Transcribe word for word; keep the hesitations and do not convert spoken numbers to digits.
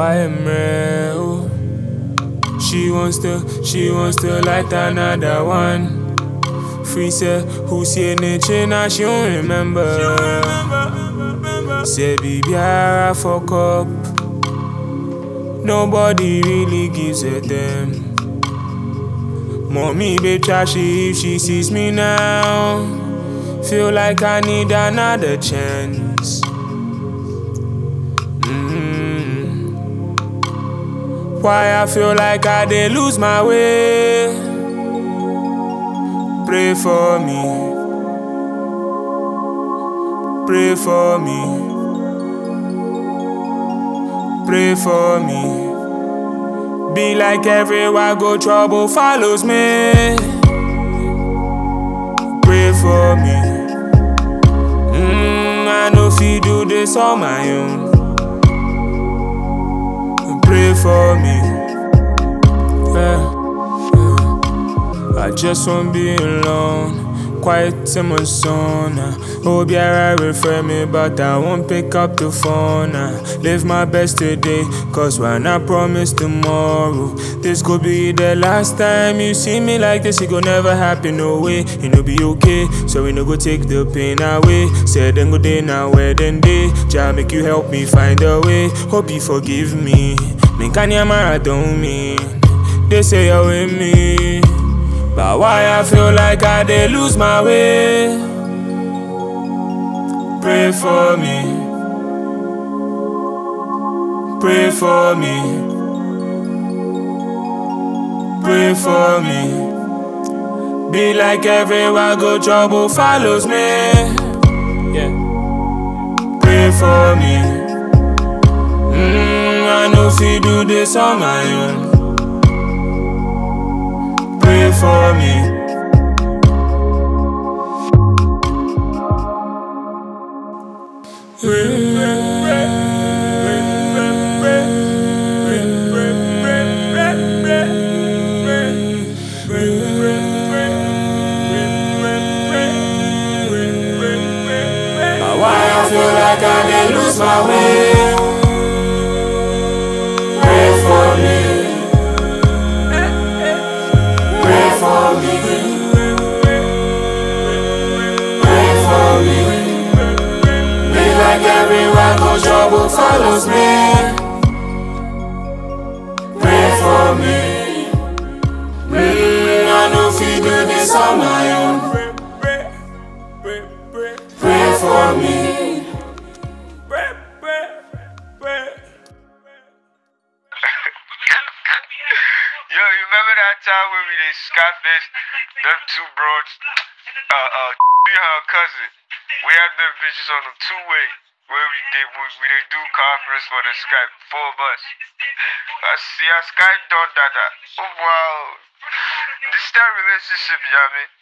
why am real? She wants to, she wants to light another one. Free say, who's here nature now she don't remember. Say baby I fuck up. Nobody really gives a damn. Mommy babe trashy if she sees me now. Feel like I need another chance. Mm-hmm. Why I feel like I did lose my way. Pray for me. Pray for me. Pray for me. Be like everywhere I go, trouble follows me. Pray for me. Mm, I know if you do this on my own. Pray for me. Yeah, yeah. I just won't be alone. Quiet in my zone. Hope you're right, refer me, but I won't pick up the phone. uh. Live my best today, cause when I promise tomorrow, this could be the last time you see me like this. It could never happen, no way. You know be okay, so we no go take the pain away. Said then go day now, where then day. Jah make you help me find a way. Hope you forgive me. Me can you don't mean they say you're with me. But why I feel like I did lose my way. Pray for me. Pray for me. Pray for me. Be like everywhere I go, trouble follows me. Yeah. Pray for me. Mm, I know if you do this on my own. Pray for me. Why I feel like I did lose my way. Pray for me. Pray for me. Pray for me. Be like everywhere I go, trouble follows me. Pray for me. Mm, I know if you do this on my own. Pray for me. Yo, you remember that time when we did Scarface? Them two broads, uh, uh, and her cousin. We had them bitches on the two-way where we did we, we did do conference for the Skype, four of us. I see a Skype done that. Oh wow, this that relationship, yeah, man.